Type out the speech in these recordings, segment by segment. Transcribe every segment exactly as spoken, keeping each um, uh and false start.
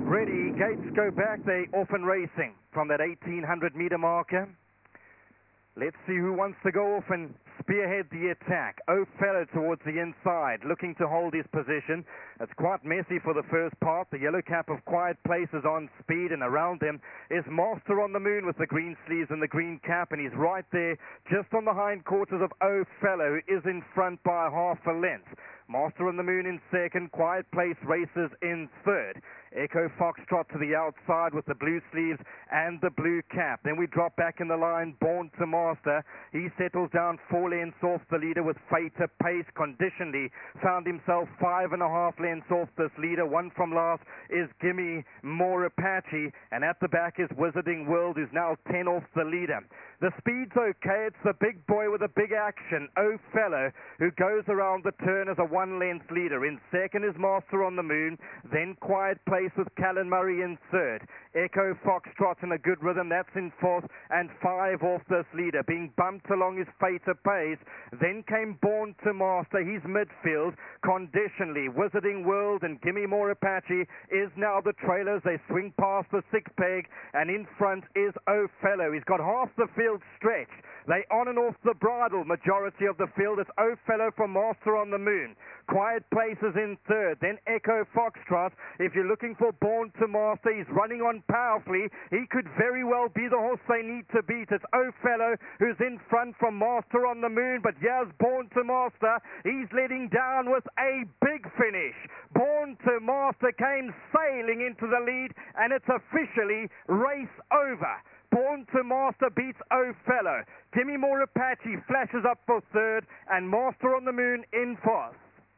Ready, gates go back, they off and racing from that eighteen hundred meter marker. Let's see who wants to go off and spearhead the attack. O'Fellow towards the inside, looking to hold his position. It's quite messy for the first part. The yellow cap of Quiet Place is on speed, and around him is Master on the Moon with the green sleeves and the green cap, and he's right there just on the hindquarters of O'Fellow, who is in front by half a length. Master on the Moon in second, Quiet Place races in third. Echo Foxtrot to the outside with the blue sleeves and the blue cap. Then we drop back in the line, Born to Master. He settles down four lengths off the leader with Fater Pace. Conditionally found himself five and a half lengths off this leader. One from last is Gimme More Apache, and at the back is Wizarding World, who's now ten off the leader. The speed's okay. It's the big boy with a big action, O'Fellow, who goes around the turn as a one-length leader. In second is Master on the Moon, then Quiet Place with Callan Murray in third. Echo Foxtrot in a good rhythm, that's in fourth, and five off this leader. Being bumped along his Fater Pace. Then came Born to Master, he's midfield. Conditionally, Wizarding World and Gimme More Apache is now the trailers. They swing past the six peg, and in front is O'Fellow. He's got half the field stretch. They on and off the bridle, majority of the field. It's O'Fellow from Master on the Moon. Quiet Place is in third, then Echo Foxtrot. If you're looking for Born to Master, he's running on powerfully. He could very well be the horse they need to beat. It's O'Fellow who's in front from Master on the Moon, but here's Born to Master. He's letting down with a big finish. Born to Master came sailing into the lead, and it's officially race over. Born to Master beats O'Fellow. Gimme More Apache flashes up for third, and Master on the Moon in fourth.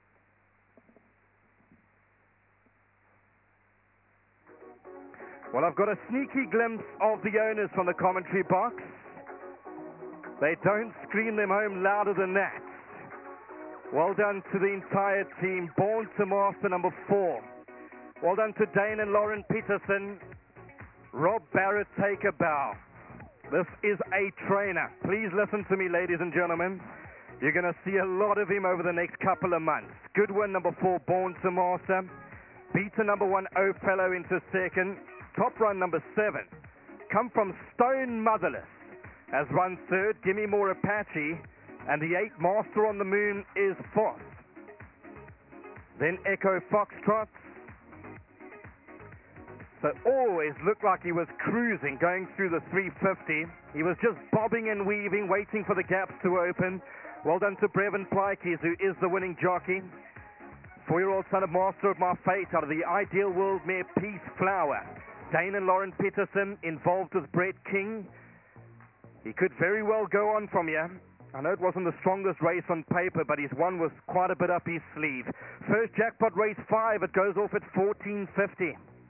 Well, I've got a sneaky glimpse of the owners from the commentary box. They don't scream them home louder than that. Well done to the entire team. Born to Master, number four. Well done to Dane and Lauren Peterson. Rob Barrett, take a bow. This is a trainer. Please listen to me, ladies and gentlemen. You're going to see a lot of him over the next couple of months. Good win, number four, Born to Master. Beater number one, O'Fellow into second. Top run number seven, come from Stone Motherless, has run third. Gimme More Apache, and the eight, Master on the Moon, is fourth. Then Echo Foxtrot. So always looked like he was cruising, going through the three fifty. He was just bobbing and weaving, waiting for the gaps to open. Well done to Brevin Plikes, who is the winning jockey. Four-year-old son of Master of My Fate out of the Ideal World mare Peace Flower. Dane and Lauren Peterson involved with Brett King. He could very well go on from here. I know it wasn't the strongest race on paper, but he's won with quite a bit up his sleeve. First jackpot race five, it goes off at fourteen fifty.